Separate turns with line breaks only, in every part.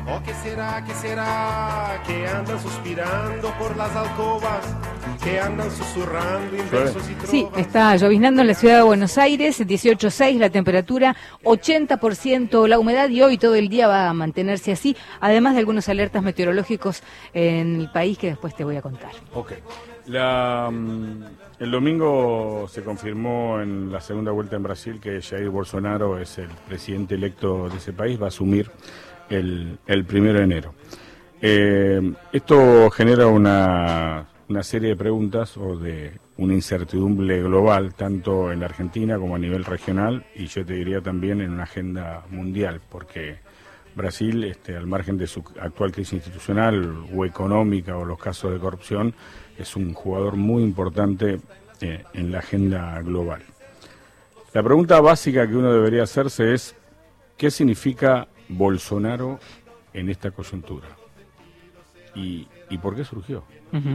¿O qué será que andan suspirando por las alcobas, que andan susurrando inversos y trovas?
Sí, está lloviznando en la ciudad de Buenos Aires, 18,6 la temperatura, 80% la humedad y hoy todo el día va a mantenerse así, además de algunos alertas meteorológicos en el país que después te voy a contar.
Ok. El domingo se confirmó en la segunda vuelta en Brasil que Jair Bolsonaro es el presidente electo de ese país, va a asumir el 1 de enero. Esto genera una serie de preguntas o de una incertidumbre global, tanto en la Argentina como a nivel regional, y yo te diría también en una agenda mundial, porque Brasil, al margen de su actual crisis institucional o económica o los casos de corrupción, es un jugador muy importante en la agenda global. La pregunta básica que uno debería hacerse es, ¿qué significa Bolsonaro en esta coyuntura? ¿Y por qué surgió?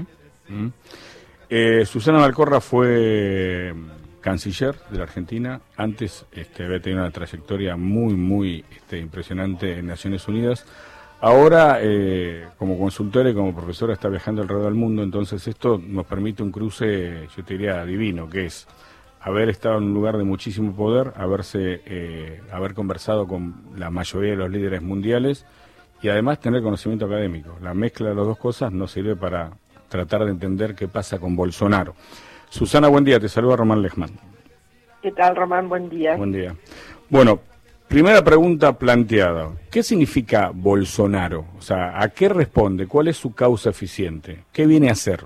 Susana Malcorra fue canciller de la Argentina. Antes había tenido una trayectoria muy impresionante en Naciones Unidas. Ahora, como consultora y como profesora, está viajando alrededor del mundo. Entonces esto nos permite un cruce, yo te diría, divino, que es haber estado en un lugar de muchísimo poder, haber conversado con la mayoría de los líderes mundiales y además tener conocimiento académico. La mezcla de las dos cosas nos sirve para tratar de entender qué pasa con Bolsonaro. Susana, buen día, te saluda Román Lejman.
¿Qué tal, Román? Buen día.
Buen día. Bueno, primera pregunta planteada. ¿Qué significa Bolsonaro? O sea, ¿a qué responde? ¿Cuál es su causa eficiente? ¿Qué viene a hacer?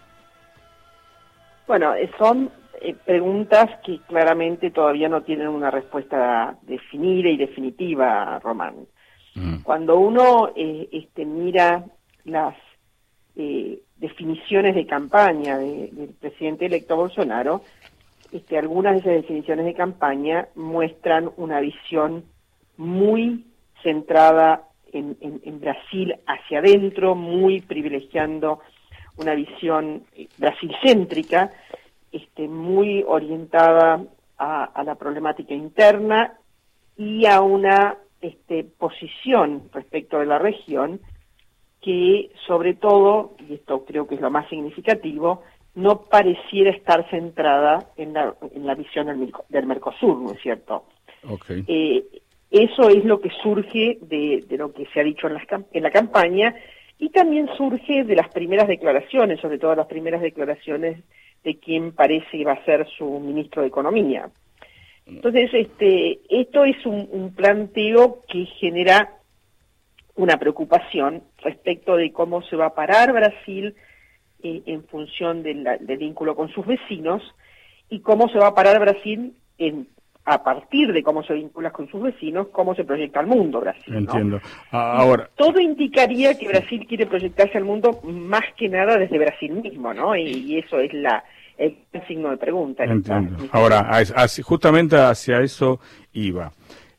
Bueno, son preguntas que claramente todavía no tienen una respuesta definida y definitiva, Román. Cuando uno mira las definiciones de campaña del presidente electo Bolsonaro, algunas de esas definiciones de campaña muestran una visión muy centrada en Brasil hacia adentro, muy privilegiando una visión brasilcéntrica, muy orientada a la problemática interna y a una posición respecto de la región que, sobre todo, y esto creo que es lo más significativo, no pareciera estar centrada en la visión del Mercosur, ¿no es cierto?
Okay.
Eso es lo que surge de lo que se ha dicho en la campaña y también surge de las primeras declaraciones, sobre todo las primeras declaraciones de quien parece que va a ser su ministro de Economía. Entonces, esto es un planteo que genera una preocupación respecto de cómo se va a parar Brasil en función del vínculo con sus vecinos y cómo se va a parar Brasil a partir de cómo se vincula con sus vecinos, cómo se proyecta al mundo Brasil, ¿no?
Entiendo. Ahora,
todo indicaría que Brasil quiere proyectarse al mundo más que nada desde Brasil mismo, ¿no? Y eso es el signo de pregunta.
Entiendo. Ahora, justamente hacia eso iba.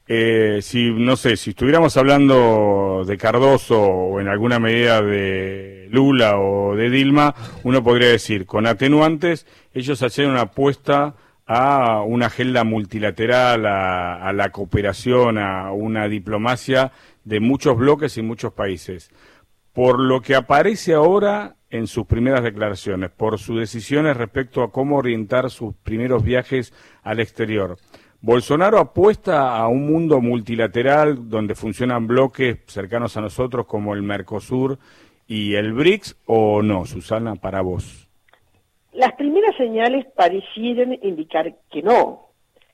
Si estuviéramos hablando de Cardoso o en alguna medida de Lula o de Dilma, uno podría decir, con atenuantes, ellos hacían una apuesta a una agenda multilateral, a la cooperación, a una diplomacia de muchos bloques y muchos países. Por lo que aparece ahora en sus primeras declaraciones, por sus decisiones respecto a cómo orientar sus primeros viajes al exterior, ¿Bolsonaro apuesta a un mundo multilateral donde funcionan bloques cercanos a nosotros como el Mercosur y el BRICS o no, Susana, para vos?
Las primeras señales parecieran indicar que no.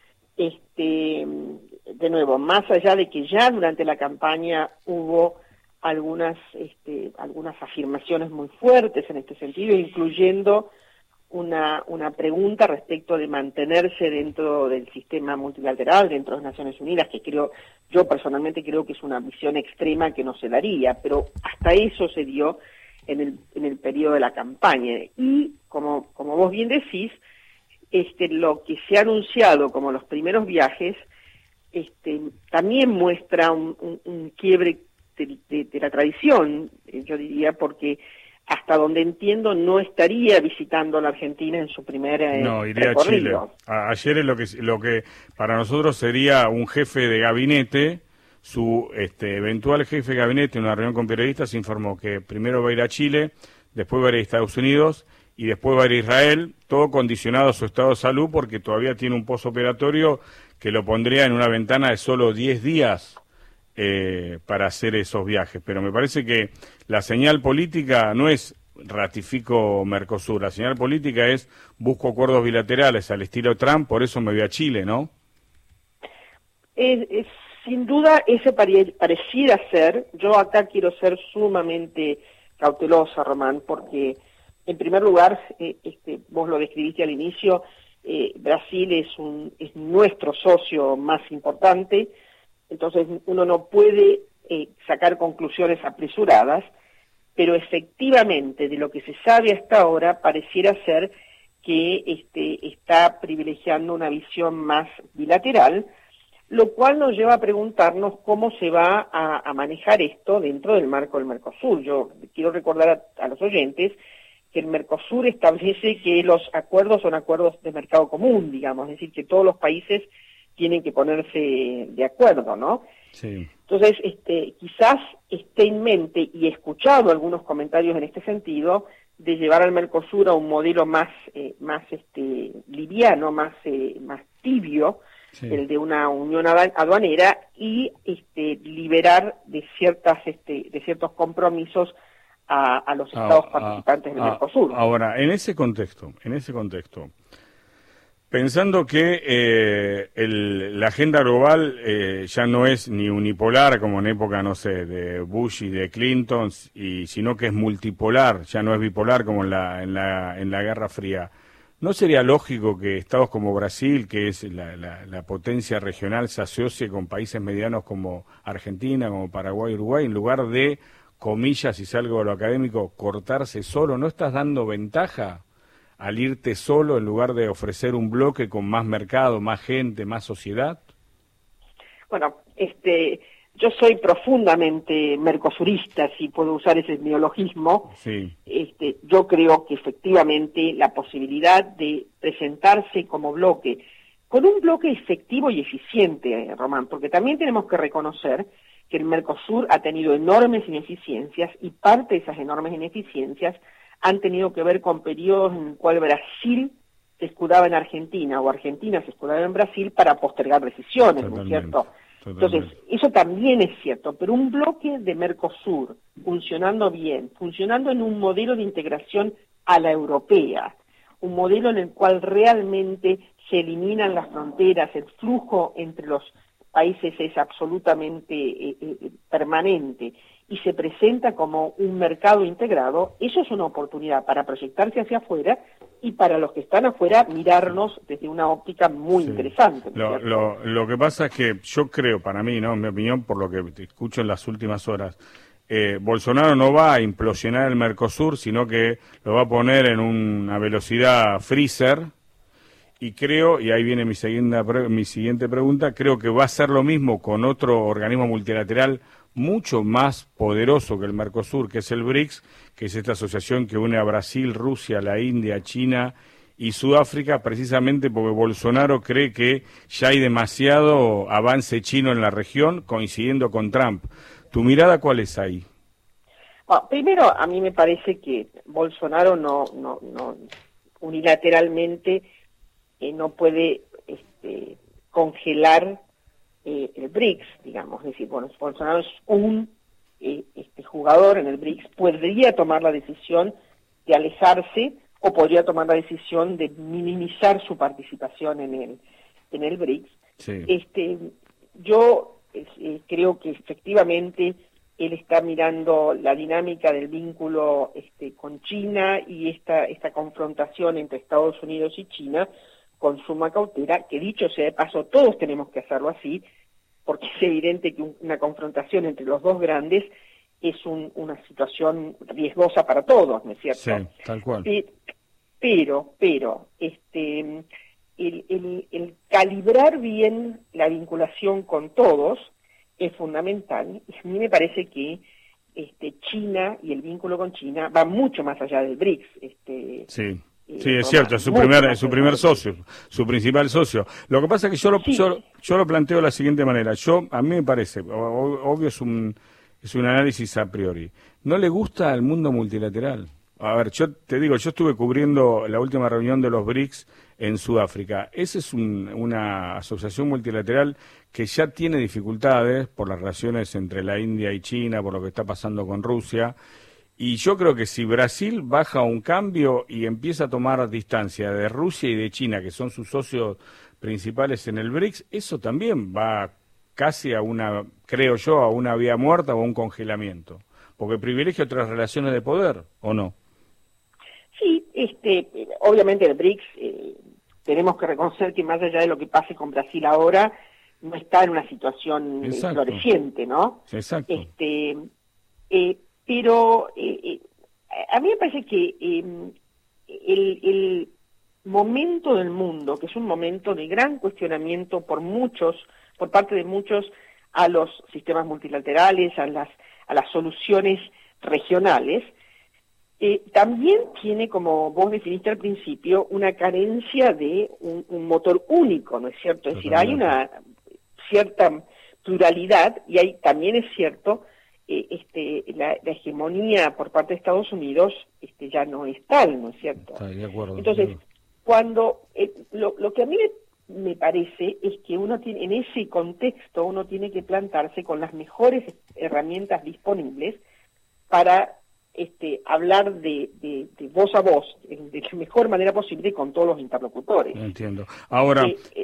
De nuevo, más allá de que ya durante la campaña hubo algunas afirmaciones muy fuertes en este sentido, incluyendo una pregunta respecto de mantenerse dentro del sistema multilateral, dentro de las Naciones Unidas, que yo personalmente creo que es una visión extrema que no se daría, pero hasta eso se dio en el periodo de la campaña. Y como vos bien decís, lo que se ha anunciado como los primeros viajes, también muestra un quiebre de la tradición, yo diría, porque hasta donde entiendo no estaría visitando la Argentina en su primer
no, iría
recorrido.
a Chile. Ayer es lo que para nosotros sería un jefe de gabinete, su eventual jefe de gabinete en una reunión con periodistas informó que primero va a ir a Chile, después va a ir a Estados Unidos y después va a ir a Israel, todo condicionado a su estado de salud porque todavía tiene un posoperatorio que lo pondría en una ventana de solo 10 días para hacer esos viajes. Pero me parece que la señal política no es ratifico Mercosur, la señal política es busco acuerdos bilaterales al estilo Trump, por eso me voy a Chile, ¿no?
Sin duda ese pareciera ser. Yo acá quiero ser sumamente cautelosa, Román, porque en primer lugar, vos lo describiste al inicio, Brasil es nuestro socio más importante, entonces uno no puede sacar conclusiones apresuradas, pero efectivamente de lo que se sabe hasta ahora pareciera ser que está privilegiando una visión más bilateral, lo cual nos lleva a preguntarnos cómo se va a manejar esto dentro del marco del Mercosur. Yo quiero recordar a los oyentes que el Mercosur establece que los acuerdos son acuerdos de mercado común, digamos, es decir, que todos los países tienen que ponerse de acuerdo, ¿no?
Sí.
Entonces, quizás esté en mente, y he escuchado algunos comentarios en este sentido, de llevar al Mercosur a un modelo más liviano, más tibio, sí, el de una unión aduanera, y liberar de ciertos compromisos a los estados participantes del Mercosur.
Ahora, en ese contexto, pensando que la agenda global ya no es ni unipolar como en época, no sé, de Bush y de Clinton, sino que es multipolar, ya no es bipolar como en la Guerra Fría. ¿No sería lógico que estados como Brasil, que es la potencia regional, se asocie con países medianos como Argentina, como Paraguay, Uruguay, en lugar de, comillas, si salgo de lo académico, cortarse solo? ¿No estás dando ventaja al irte solo en lugar de ofrecer un bloque con más mercado, más gente, más sociedad?
Bueno, yo soy profundamente mercosurista, si puedo usar ese neologismo.
Sí.
Yo creo que efectivamente la posibilidad de presentarse como bloque, con un bloque efectivo y eficiente, Román, porque también tenemos que reconocer que el Mercosur ha tenido enormes ineficiencias, y parte de esas enormes ineficiencias han tenido que ver con periodos en el cual Brasil se escudaba en Argentina o Argentina se escudaba en Brasil para postergar decisiones, ¿no es cierto? Entonces, eso también es cierto, pero un bloque de Mercosur funcionando bien, funcionando en un modelo de integración a la europea, un modelo en el cual realmente se eliminan las fronteras, el flujo entre los países es absolutamente permanente y se presenta como un mercado integrado, eso es una oportunidad para proyectarse hacia afuera y para los que están afuera mirarnos desde una óptica muy interesante.
Lo que pasa es que yo creo, para mí, ¿no?, en mi opinión, por lo que te escucho en las últimas horas, Bolsonaro no va a implosionar el Mercosur, sino que lo va a poner en una velocidad freezer. Y creo, y ahí viene mi siguiente pregunta, creo que va a ser lo mismo con otro organismo multilateral mucho más poderoso que el Mercosur, que es el BRICS, que es esta asociación que une a Brasil, Rusia, la India, China y Sudáfrica, precisamente porque Bolsonaro cree que ya hay demasiado avance chino en la región, coincidiendo con Trump. ¿Tu mirada cuál es ahí?
Bueno, primero, a mí me parece que Bolsonaro no unilateralmente no puede congelar el BRICS, digamos. Es decir, bueno, Bolsonaro es un jugador en el BRICS, podría tomar la decisión de alejarse o podría tomar la decisión de minimizar su participación en el BRICS.
Sí.
Yo creo que efectivamente él está mirando la dinámica del vínculo con China y esta confrontación entre Estados Unidos y China con suma cautela, que dicho sea de paso, todos tenemos que hacerlo así, porque es evidente que una confrontación entre los dos grandes es una situación riesgosa para todos, ¿no es cierto?
Sí, tal cual.
Pero el calibrar bien la vinculación con todos es fundamental. A mí me parece que China y el vínculo con China va mucho más allá del BRICS.
Sí. Sí, es cierto, es su primer socio, su principal socio. Lo que pasa es que yo lo planteo de la siguiente manera. A mí me parece, obvio es un análisis a priori. No le gusta al mundo multilateral. A ver, yo te digo, yo estuve cubriendo la última reunión de los BRICS en Sudáfrica. Esa es una asociación multilateral que ya tiene dificultades por las relaciones entre la India y China, por lo que está pasando con Rusia. Y yo creo que si Brasil baja un cambio y empieza a tomar distancia de Rusia y de China, que son sus socios principales en el BRICS, eso también va casi creo yo, a una vía muerta o a un congelamiento. Porque privilegia otras relaciones de poder, ¿o no?
Sí, obviamente el BRICS, tenemos que reconocer que más allá de lo que pase con Brasil ahora, no está en una situación floreciente, ¿no?
Exacto.
Pero a mí me parece que el momento del mundo, que es un momento de gran cuestionamiento por parte de muchos, a los sistemas multilaterales, a las soluciones regionales, también tiene, como vos definiste al principio, una carencia de un motor único, ¿no es cierto? Es decir, hay una cierta pluralidad y también es cierto, la hegemonía por parte de Estados Unidos ya no es tal, ¿no es cierto?
Está de acuerdo.
Entonces, cuando lo que a mí me parece es que en ese contexto uno tiene que plantarse con las mejores herramientas disponibles para hablar de voz a voz, de la mejor manera posible con todos los interlocutores.
Entiendo. Ahora,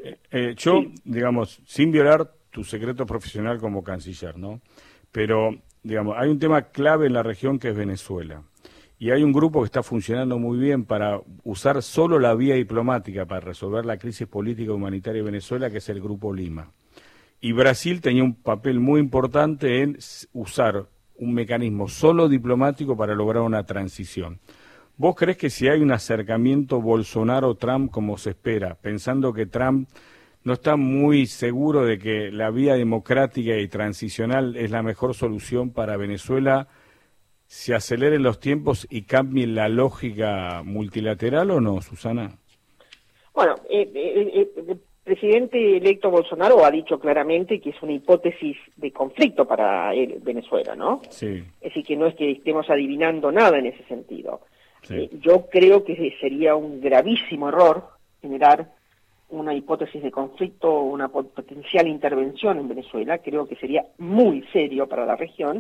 digamos, sin violar tu secreto profesional como canciller, ¿no? Pero, digamos, hay un tema clave en la región que es Venezuela. Y hay un grupo que está funcionando muy bien para usar solo la vía diplomática para resolver la crisis política y humanitaria de Venezuela, que es el Grupo Lima. Y Brasil tenía un papel muy importante en usar un mecanismo solo diplomático para lograr una transición. ¿Vos crees que si hay un acercamiento Bolsonaro-Trump como se espera, pensando que Trump no está muy seguro de que la vía democrática y transicional es la mejor solución para Venezuela, se aceleren los tiempos y cambie la lógica multilateral o no, Susana?
Bueno, el presidente electo Bolsonaro ha dicho claramente que es una hipótesis de conflicto para Venezuela, ¿no?
Sí.
Es decir, que no es que estemos adivinando nada en ese sentido.
Sí.
Yo creo que sería un gravísimo error generar una hipótesis de conflicto o una potencial intervención en Venezuela. Creo que sería muy serio para la región.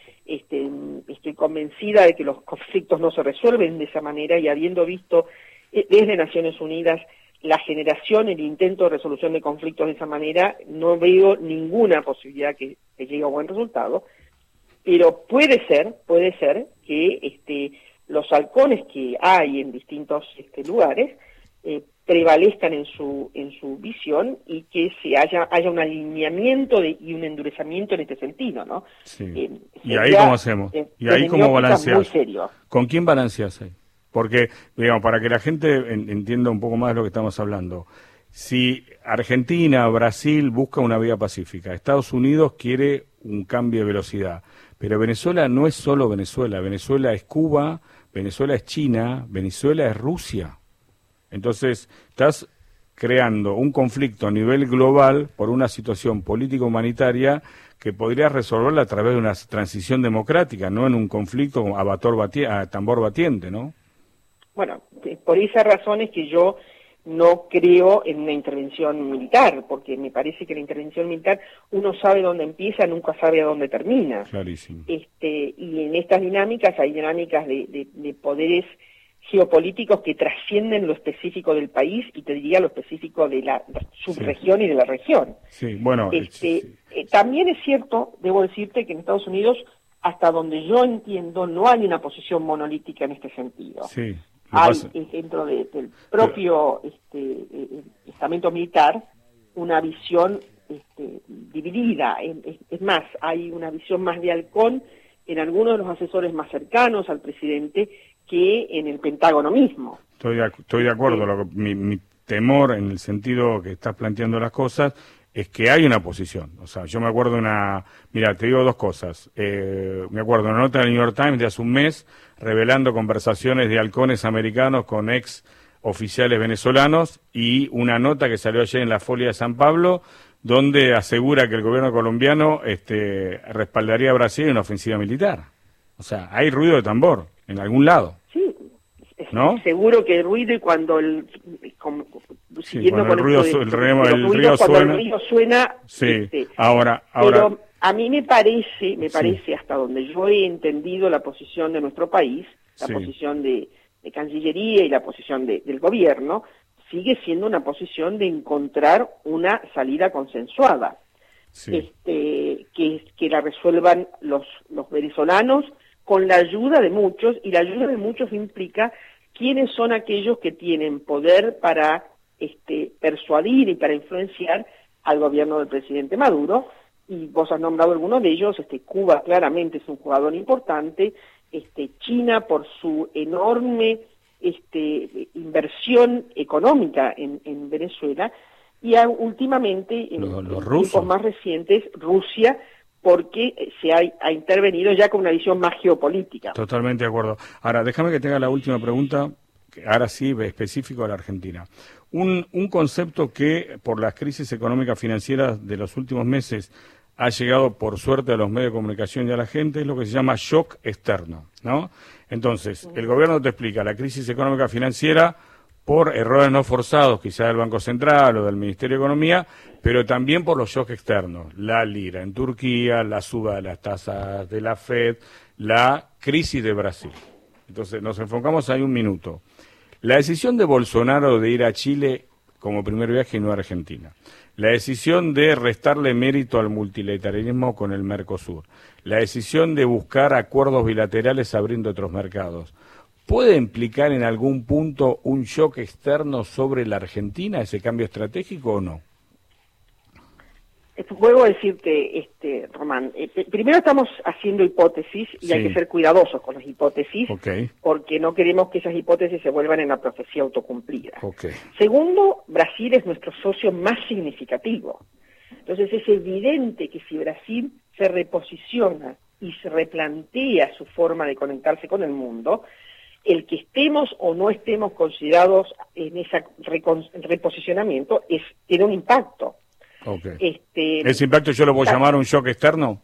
Estoy convencida de que los conflictos no se resuelven de esa manera y habiendo visto desde Naciones Unidas la generación, el intento de resolución de conflictos de esa manera, no veo ninguna posibilidad que llegue a buen resultado, pero puede ser que los halcones que hay en distintos lugares prevalezcan en su visión y que haya un alineamiento y un endurecimiento en este sentido, ¿no?
Sí. ¿Y ahí cómo hacemos? ¿Y ahí cómo balanceas?
Muy serio.
¿Con quién balanceas ahí? Porque, digamos, para que la gente entienda un poco más de lo que estamos hablando, si Argentina, Brasil busca una vía pacífica, Estados Unidos quiere un cambio de velocidad, pero Venezuela no es solo Venezuela, Venezuela es Cuba, Venezuela es China, Venezuela es Rusia. Entonces, estás creando un conflicto a nivel global por una situación político-humanitaria que podrías resolverla a través de una transición democrática, no en un conflicto a tambor batiente, ¿no?
Bueno, por esa razón es que yo no creo en una intervención militar, porque me parece que la intervención militar uno sabe dónde empieza, nunca sabe a dónde termina.
Clarísimo.
Y en estas dinámicas hay dinámicas de poderes geopolíticos que trascienden lo específico del país y te diría lo específico de la subregión y de la región.
Sí, bueno.
También es cierto, debo decirte, que en Estados Unidos, hasta donde yo entiendo, no hay una posición monolítica en este sentido.
Sí.
Hay dentro del propio estamento militar una visión dividida. Es más, hay una visión más de halcón en algunos de los asesores más cercanos al presidente que en el Pentágono mismo.
Estoy de acuerdo. Mi temor, en el sentido que estás planteando las cosas, es que hay una posición. O sea, yo me acuerdo mira, te digo dos cosas. Me acuerdo una nota del New York Times de hace un mes revelando conversaciones de halcones americanos con ex oficiales venezolanos, y una nota que salió ayer en la Folia de San Pablo, donde asegura que el gobierno colombiano respaldaría a Brasil en una ofensiva militar. O sea, hay ruido de tambor en algún lado.
Sí,
¿no?
Seguro que el ruido, y cuando
cuando el río
suena,
sí. Ahora,
pero a mí me parece hasta donde yo he entendido la posición de nuestro país, la posición de Cancillería y la posición del gobierno, sigue siendo una posición de encontrar una salida consensuada, que la resuelvan los venezolanos con la ayuda de muchos, y la ayuda de muchos implica quiénes son aquellos que tienen poder para persuadir y para influenciar al gobierno del presidente Maduro, y vos has nombrado algunos de ellos. Cuba claramente es un jugador importante, China por su enorme inversión económica en Venezuela, y últimamente, en tiempos más recientes, Rusia, porque ha intervenido ya con una visión más geopolítica.
Totalmente de acuerdo. Ahora, déjame que tenga la última pregunta, que ahora sí, específico a la Argentina. Un concepto que, por las crisis económicas financieras de los últimos meses, ha llegado por suerte a los medios de comunicación y a la gente, es lo que se llama shock externo, ¿no? Entonces, el gobierno te explica la crisis económica financiera por errores no forzados, quizás del Banco Central o del Ministerio de Economía, pero también por los shocks externos, la lira en Turquía, la suba de las tasas de la Fed, la crisis de Brasil. Entonces, nos enfocamos ahí un minuto. La decisión de Bolsonaro de ir a Chile como primer viaje y no a Argentina. La decisión de restarle mérito al multilateralismo con el Mercosur. La decisión de buscar acuerdos bilaterales abriendo otros mercados. ¿Puede implicar en algún punto un shock externo sobre la Argentina, ese cambio estratégico, o no?
Vuelvo a decirte, Román, primero estamos haciendo hipótesis y hay que ser cuidadosos con las hipótesis, porque no queremos que esas hipótesis se vuelvan en la profecía autocumplida. Segundo, Brasil es nuestro socio más significativo. Entonces es evidente que si Brasil se reposiciona y se replantea su forma de conectarse con el mundo, el que estemos o no estemos considerados en ese reposicionamiento tiene un impacto.
¿Ese impacto yo lo puedo llamar un shock externo?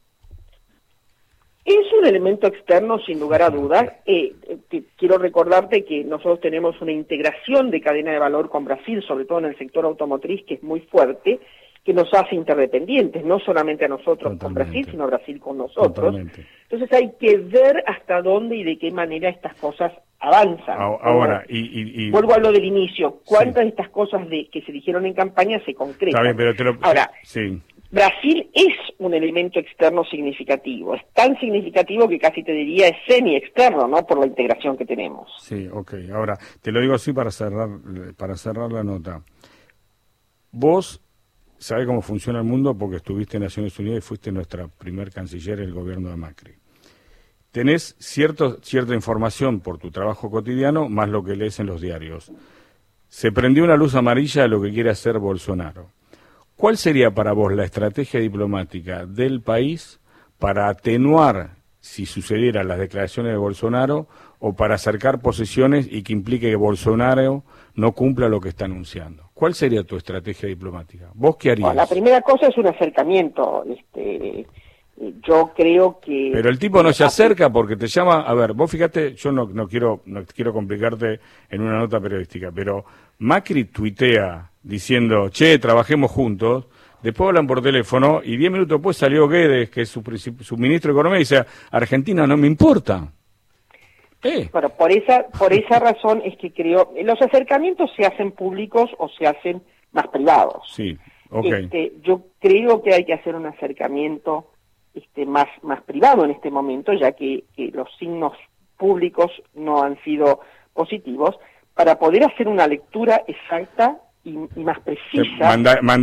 Es un elemento externo, sin lugar a dudas. Quiero recordarte que nosotros tenemos una integración de cadena de valor con Brasil, sobre todo en el sector automotriz, que es muy fuerte, que nos hace interdependientes, no solamente a nosotros con Brasil, sino a Brasil con nosotros. Entonces hay que ver hasta dónde y de qué manera estas cosas avanzan.
Ahora,
vuelvo a lo del inicio. ¿Cuántas de estas cosas que se dijeron en campaña se concretan?
Está bien, pero
Ahora, Brasil es un elemento externo significativo. Es tan significativo que casi te diría es semi-externo, ¿no? Por la integración que tenemos.
Sí, Ahora, te lo digo así para cerrar la nota. Vos sabés cómo funciona el mundo porque estuviste en Naciones Unidas y fuiste nuestra primer canciller en el gobierno de Macri. Tenés cierta información por tu trabajo cotidiano, más lo que lees en los diarios. Se prendió una luz amarilla a lo que quiere hacer Bolsonaro. ¿Cuál sería para vos la estrategia diplomática del país para atenuar, si sucedieran las declaraciones de Bolsonaro, o para acercar posiciones y que implique que Bolsonaro no cumpla lo que está anunciando? ¿Cuál sería tu estrategia diplomática? ¿Vos qué harías?
La primera cosa es un acercamiento. Yo creo que...
Pero el tipo no se acerca porque te llama... A ver, vos fíjate, yo no quiero complicarte en una nota periodística, pero Macri tuitea diciendo, che, trabajemos juntos, después hablan por teléfono y 10 minutos después salió Guedes, que es su ministro de Economía, y dice, Argentina no me importa.
Bueno, por esa razón es que creo... Los acercamientos se hacen públicos o se hacen más privados.
Sí,
yo creo que hay que hacer un acercamiento más privado en este momento, ya que los signos públicos no han sido positivos, para poder hacer una lectura exacta y más precisa.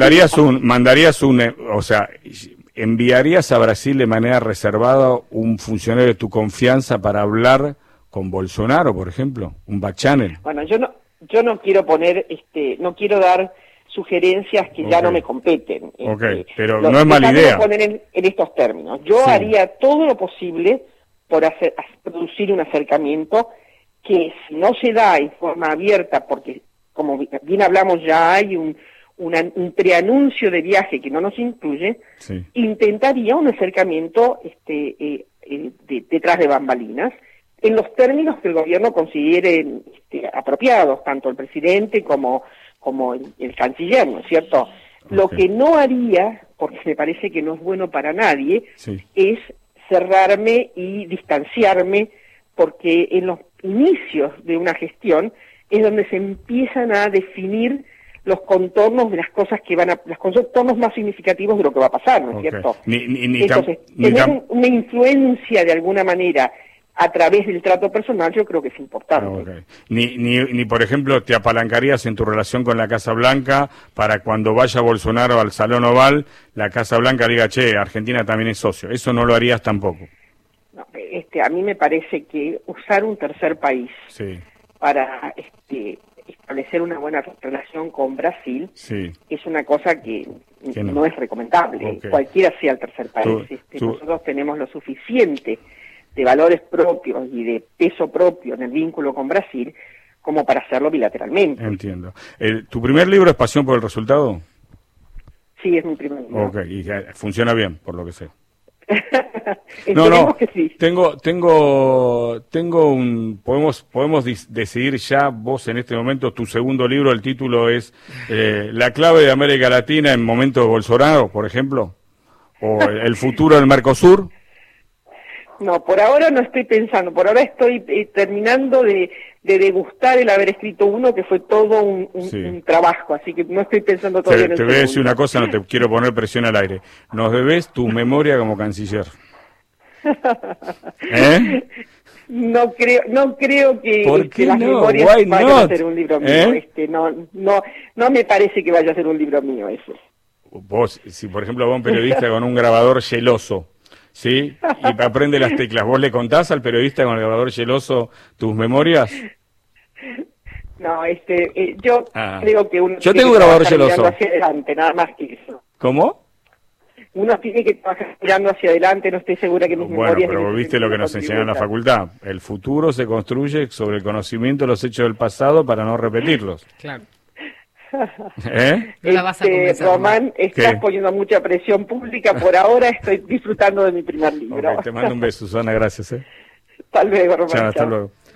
¿Enviarías a Brasil de manera reservada un funcionario de tu confianza para hablar con Bolsonaro, por ejemplo? ¿Un back channel? Bueno, yo no quiero poner, no quiero dar sugerencias que ya no me competen.
Pero no es mala idea.
Poner en estos términos. Yo haría todo lo posible por producir un acercamiento que, si no se da en forma abierta, porque como bien hablamos, ya hay un preanuncio de viaje que no nos incluye, intentaría un acercamiento detrás de bambalinas, en los términos que el gobierno considere apropiados, tanto el presidente como el canciller, ¿no es cierto? Lo que no haría, porque me parece que no es bueno para nadie, es cerrarme y distanciarme, porque en los inicios de una gestión es donde se empiezan a definir los contornos de las cosas que los contornos más significativos de lo que va a pasar, ¿no es cierto? Entonces, tener una influencia de alguna manera a través del trato personal, yo creo que es importante.
Ni por ejemplo, te apalancarías en tu relación con la Casa Blanca para cuando vaya Bolsonaro al Salón Oval, la Casa Blanca diga, che, Argentina también es socio. Eso no lo harías tampoco.
No, a mí me parece que usar un tercer país para establecer una buena relación con Brasil es una cosa que no es recomendable, cualquiera sea el tercer país. Nosotros tenemos lo suficiente de valores propios y de peso propio en el vínculo con Brasil como para hacerlo bilateralmente.
Entiendo. ¿Tu primer libro es Pasión por el Resultado?
Sí, es mi primer libro.
Y funciona bien, por lo que sé.
Esperemos que sí.
Podemos decidir ya, vos en este momento, tu segundo libro, el título es La clave de América Latina en momentos de Bolsonaro, por ejemplo, o el futuro del Mercosur.
No, por ahora no estoy pensando, por ahora estoy terminando de degustar el haber escrito uno que fue todo un trabajo, así que no estoy pensando todavía en el segundo.
Te voy a decir una cosa, no te quiero poner presión al aire. Nos debes tu memoria como canciller.
No creo que las memorias vayan a ser un libro mío. No me parece que vaya a ser un libro mío eso.
Vos, si por ejemplo va un periodista con un grabador geloso, ¿sí? Y aprende las teclas, ¿vos le contás al periodista con el grabador geloso tus memorias?
No, yo creo que uno
yo tengo un grabador geloso.
Hacia adelante, nada más que eso.
¿Cómo?
Uno tiene que trabajar mirando hacia adelante, no estoy segura que mis memorias...
Bueno, pero viste lo que nos enseñaron en la facultad. El futuro se construye sobre el conocimiento de los hechos del pasado para no repetirlos.
Claro.
No la vas a convencer, Román, estás poniendo mucha presión pública. Por ahora estoy disfrutando de mi primer libro.
Te mando un beso, Susana, gracias.
Hasta luego, Román.
Chao, hasta luego.